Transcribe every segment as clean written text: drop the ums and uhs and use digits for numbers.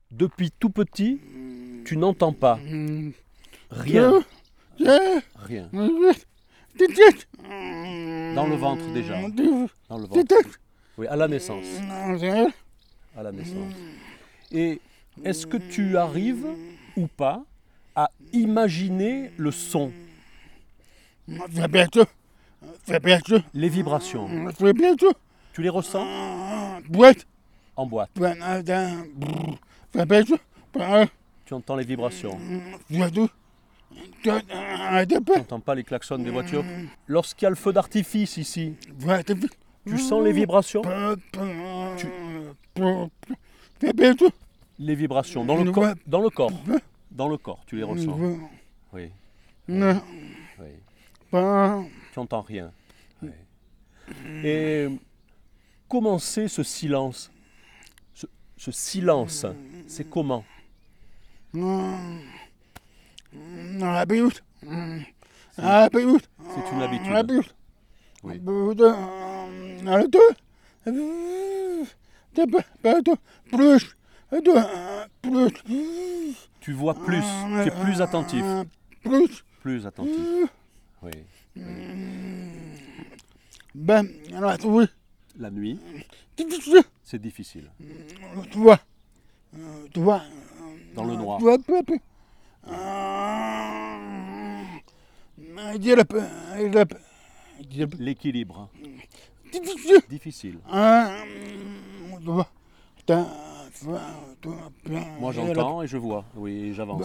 Depuis tout petit, tu n'entends pas. Rien. Rien. Dans le ventre déjà. Dans le ventre. Oui, à la naissance. À la naissance. Et est-ce que tu arrives ou pas à imaginer le son, les vibrations? Tu les ressens en boîte. Tu entends les vibrations. Tu n'entends pas les klaxons des voitures. Lorsqu'il y a le feu d'artifice ici, tu sens les vibrations? Les vibrations dans le corps. Dans le corps. Dans le corps, tu les ressens. Oui. Oui. Tu n'entends rien. Oui. Et comment c'est ce silence? Ce silence, c'est comment? C'est une habitude. Oui. Tu vois plus, tu es plus attentif. Plus attentif. Oui. La nuit, c'est difficile. Dans le noir. L'équilibre. Difficile. Moi j'entends et je vois. Oui, j'avance.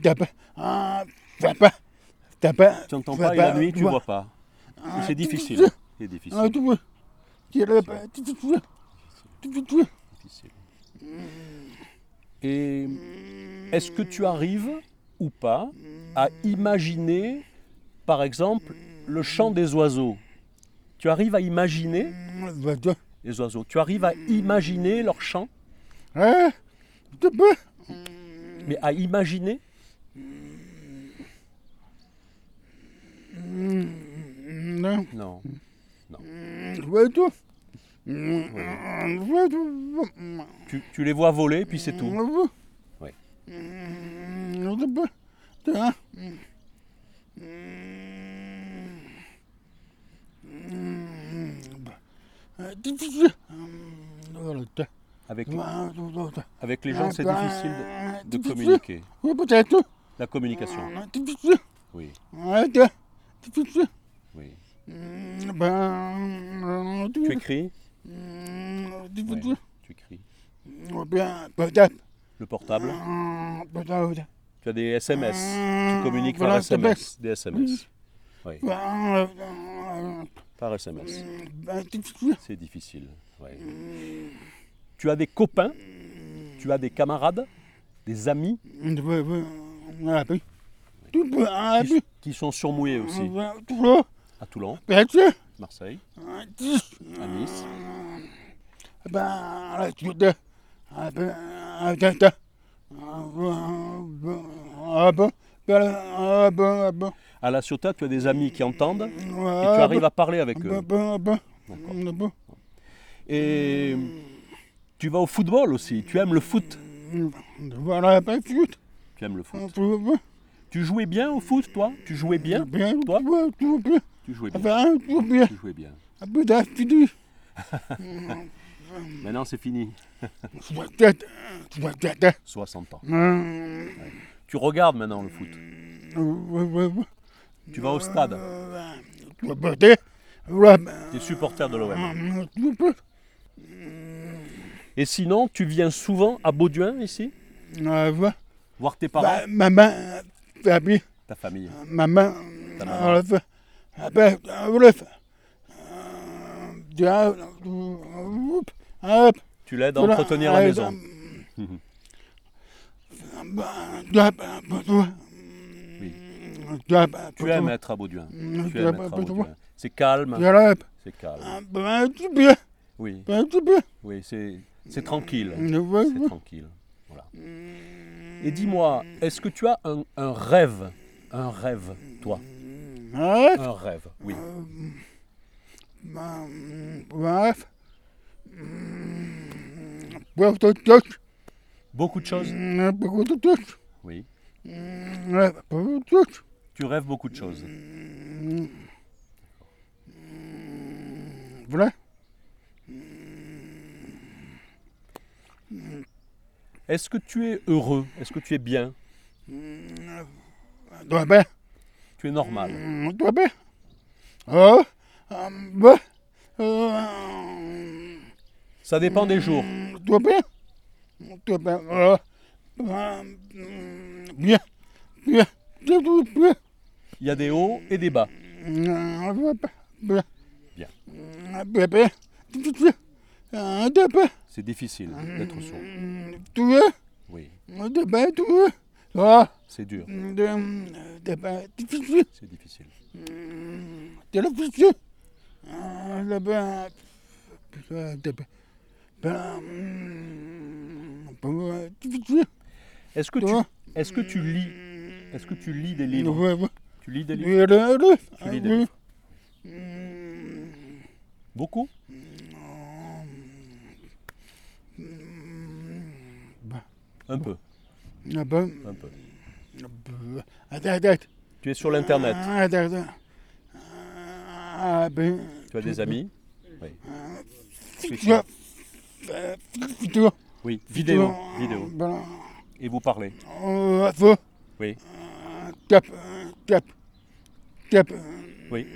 Tu n'entends pas et la nuit tu vois pas. C'est difficile. C'est difficile. Difficile. Et est-ce que tu arrives ou pas à imaginer, par exemple, le chant des oiseaux? Tu arrives à imaginer les oiseaux? Tu arrives à imaginer leur chant? Mais à imaginer? Non. Non. Oui. Tu les vois voler, puis c'est tout. Oui. Avec les gens, c'est difficile de communiquer. La communication. Oui. Oui. Tu écris? Oui, tu écris. Le portable? Tu as des SMS. Tu communiques par SMS. Des SMS. Oui. Par SMS. C'est difficile. Oui. Tu as des copains? Tu as des camarades? Des amis? Qui sont surmouillés aussi. À Toulon, Marseille, à Nice. À La Ciotat, tu as des amis qui entendent et tu arrives à parler avec eux. D'accord. Et tu vas au football aussi. Tu aimes le foot? Tu aimes le foot. Tu jouais bien au foot, toi? Tu jouais bien, toi? Tu jouais bien. Tu jouais bien. Maintenant, c'est fini. 60 ans. Ouais. Tu regardes maintenant le foot. Tu vas au stade. Tu es supporter de l'OM. Et sinon, tu viens souvent à Bauduin, ici? Voir tes parents? Ta famille. Ta maman. Tu l'aides à entretenir la maison. Oui. Tu aimes être à Bauduin. C'est calme. C'est calme. Oui. Oui, c'est tranquille. C'est tranquille. Voilà. Et dis-moi, est-ce que tu as un rêve? Un rêve, toi? Un rêve, oui. Beaucoup de choses. Beaucoup de trucs. Oui. Beaucoup de trucs. Tu rêves beaucoup de choses. Voilà. Est-ce que tu es heureux? Est-ce que tu es bien? Toi bien. Tu es normal. Toi bien. Oh. Bah. Ça dépend des jours. Toi bien. Toi bien. Bien. Bien. Bien. Il y a des hauts et des bas. Bien. Bien. Bien. C'est difficile d'être sourd. Tu veux? Oui. Tu veux? Ah. C'est dur. Difficile. C'est difficile. C'est difficile. Est-ce que tu lis? Est-ce que tu lis des livres? Ouais. Tu lis des livres? Tu lis des livres. Beaucoup? Un peu. Un peu. Attends. Tu es sur l'internet. Ben. Tu as des amis? Oui. Oui, vidéo. Et vous parlez? Oui. Oui.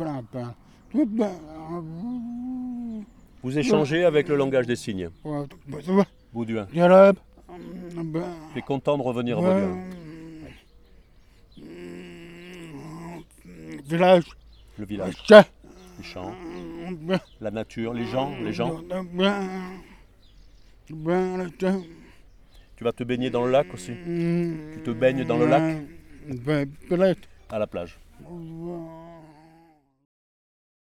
Vous échangez avec le langage des signes. Baudouin. Tu es content de revenir à Baudouin? Le village. Les champs. La nature. Les gens. Tu vas te baigner dans le lac aussi? Tu te baignes dans le lac? À la plage.